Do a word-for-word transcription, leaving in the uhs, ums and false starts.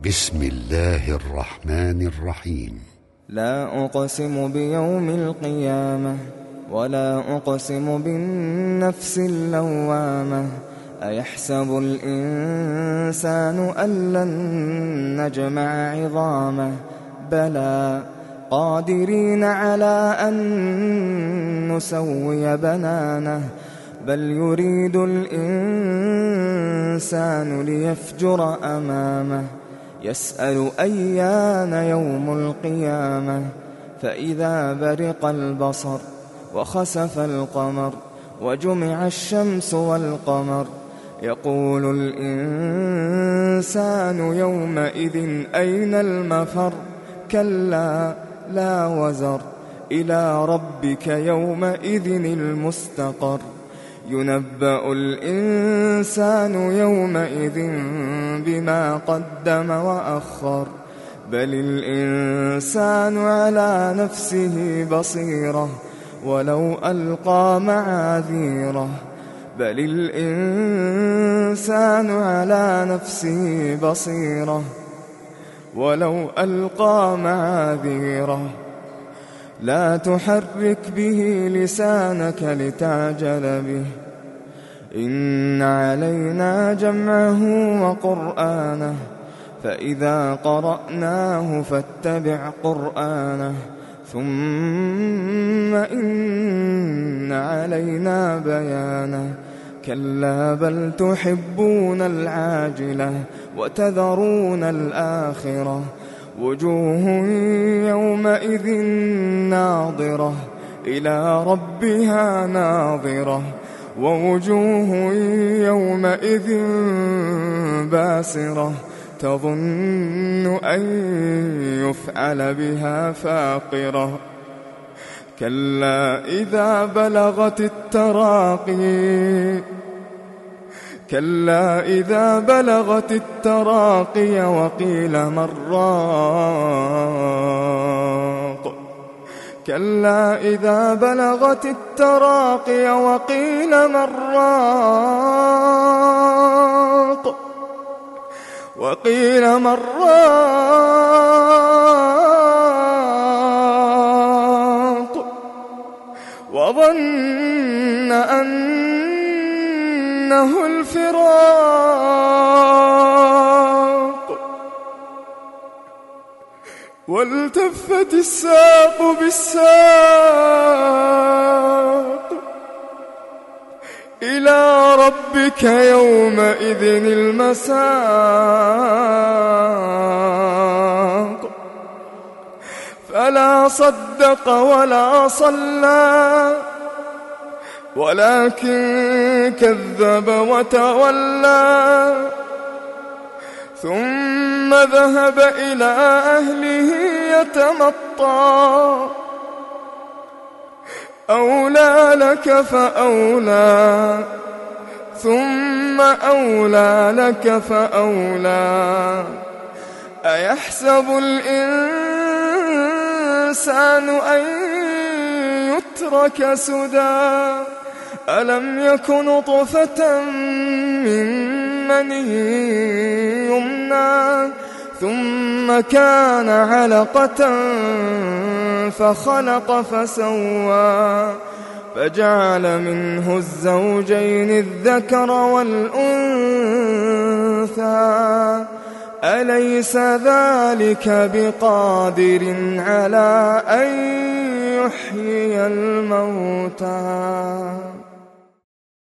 بسم الله الرحمن الرحيم. لا أقسم بيوم القيامة ولا أقسم بالنفس اللوامة أيحسب الإنسان أن لن نجمع عظامه بلى قادرين على أن نسوي بنانه بل يريد الإنسان ليفجر أمامه يسأل أيان يوم القيامة فإذا برق البصر وخسف القمر وجمع الشمس والقمر يقول الإنسان يومئذ أين المفر كلا لا وزر إلى ربك يومئذ المستقر ينبأ الإنسان يومئذ بما قدم وأخر بل الإنسان على نفسه بصيرة ولو ألقى معاذيره بل الإنسان على نفسه بصيرة ولو ألقى معاذيره لا تحرك به لسانك لتعجل به إن علينا جمعه وقرآنه فإذا قرأناه فاتبع قرآنه ثم إن علينا بيانه كلا بل تحبون العاجلة وتذرون الآخرة وجوه يومئذ ناظرة إلى ربها ناظرة ووجوه يومئذ باسرة تظن أن يفعل بها فاقرة كلا إذا بلغت التراقي كلا إذا بلغت التراقي وقيل من راق كلا إذا بلغت التراقي وقيل من راق وقيل من راق وظن أنه الفراق والتفت الساق بالساق إلى ربك يومئذ المساق فلا صدق ولا صلى ولكن كذب وتولى ثم ذهب إلى أهله يتمطى أولى لك فأولى ثم أولى لك فأولى أيحسب الإنسان أن يترك سدى ألم يكن نطفة من مني يمنى ثم كان علقة فخلق فسوى فجعل منه الزوجين الذكر والأنثى أليس ذلك بقادر على أن يحيي الموتى